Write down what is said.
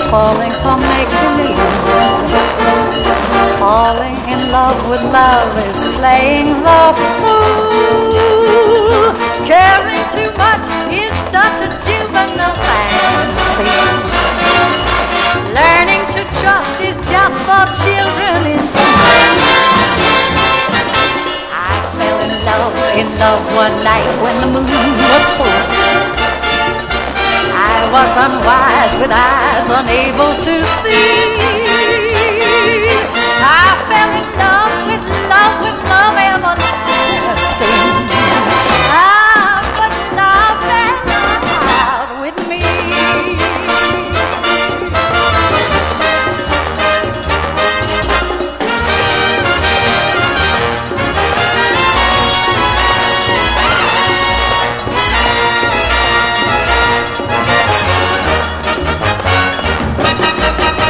falling for make-believe. Falling in love with love is playing the fool. Caring too much is such a juvenile fantasy. Learning to trust is just for children insane. I fell in love one night when the moon was full. I was unwise with eyes unable to see.